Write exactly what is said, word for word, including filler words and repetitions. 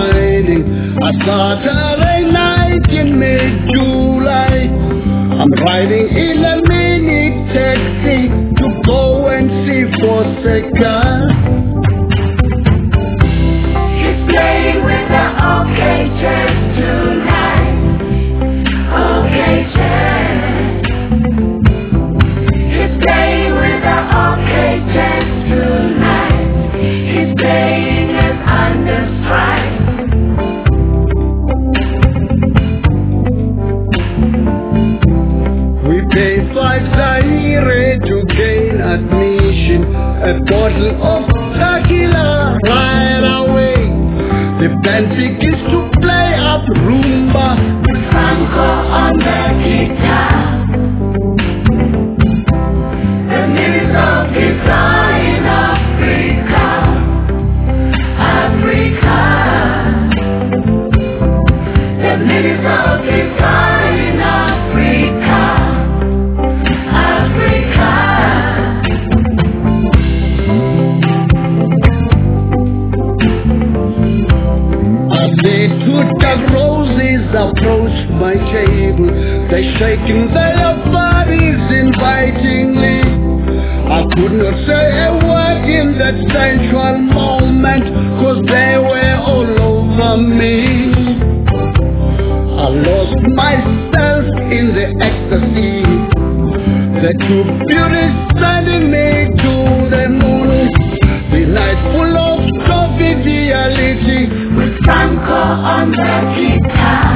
shining. A Saturday night in mid-July, I'm riding in a mini taxi to go and see Fonseca. He's playing with the OK Jazz tonight. OK Jazz. He's playing with the OK Jazz tonight. He's playing us under strike. We pay five zaire to gain admission. A bottle of tequila right away. The band begins to play up rumba with Franco on the guitar. The music of guitar in Africa, Africa. The music of guitar in Africa, Africa. Two dark roses approached my table. They shaking their bodies invitingly. I could not say a word in that sensual moment, cause they were all over me. I lost myself in the ecstasy. The two beauties sending me to the moon. The night full of conviviality with Franco on the guitar.